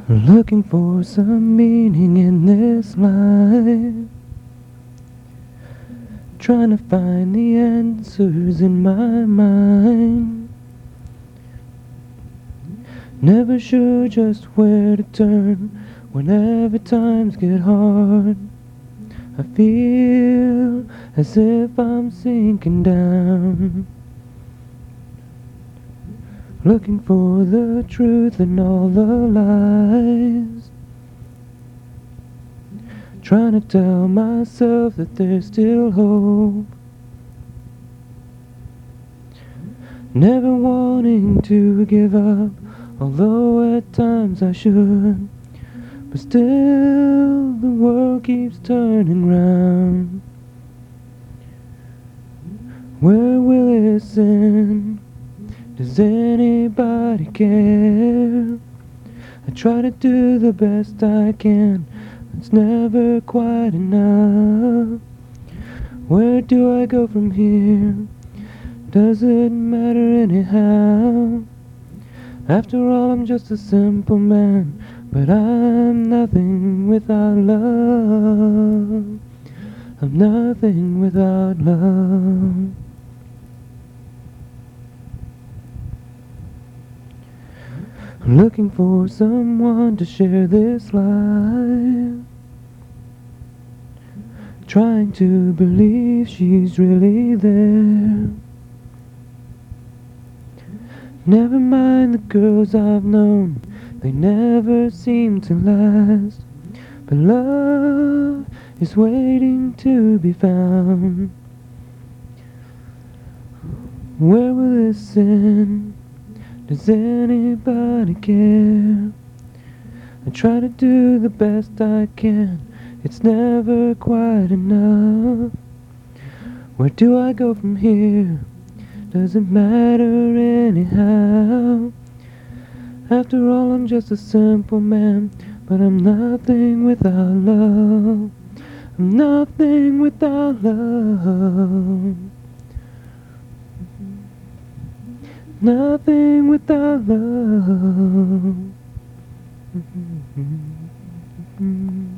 Looking for some meaning in this life, trying to find the answers in my mind. Never sure just where to turn whenever times get hard. I feel as if I'm sinking down, looking for the truth in all the lies, trying to tell myself that there's still hope, never wanting to give up, although at times I should. But still the world keeps turning round. Where will it end? Does anybody care? I try to do the best I can, it's never quite enough. Where do I go from here? Does it matter anyhow? After all, I'm just a simple man, but I'm nothing without love. I'm nothing without love. I'm looking for someone to share this life, trying to believe she's really there. Never mind the girls I've known, they never seem to last. But love is waiting to be found. Where will this end? Does anybody care? I try to do the best I can, it's never quite enough. Where do I go from here? Doesn't matter anyhow. After all, I'm just a simple man, but I'm nothing without love. I'm nothing without love. Nothing without love.